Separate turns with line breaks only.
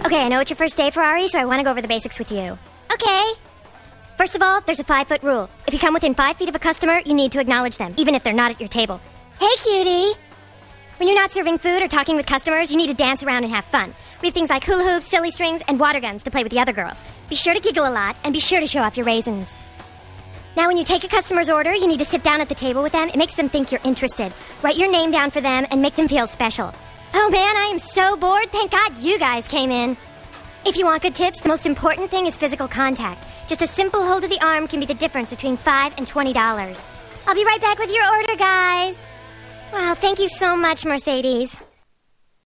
Okay, I know it's your first day, Ferrari, so I want to go over the basics with you. Okay. First of all, there's a 5-foot rule. If you come within 5 feet of a customer, you need to acknowledge them, even if they're not at your table. Hey, cutie! When you're not serving food or talking with customers, you need to dance around and have fun. We have things like hula hoops, silly strings, and water guns to play with the other girls. Be sure to giggle a lot, and be sure to show off your raisins. Now, when you take a customer's order, you need to sit down at the table with them. It makes them think you're interested. Write your name down for them and make them feel special. Oh man, I am so bored. Thank God you guys came in. If you want good tips, the most important thing is physical contact. Just a simple hold of the arm can be the difference between $5 and $20. I'll be right back with your order, guys. Wow, thank you so much, Mercedes.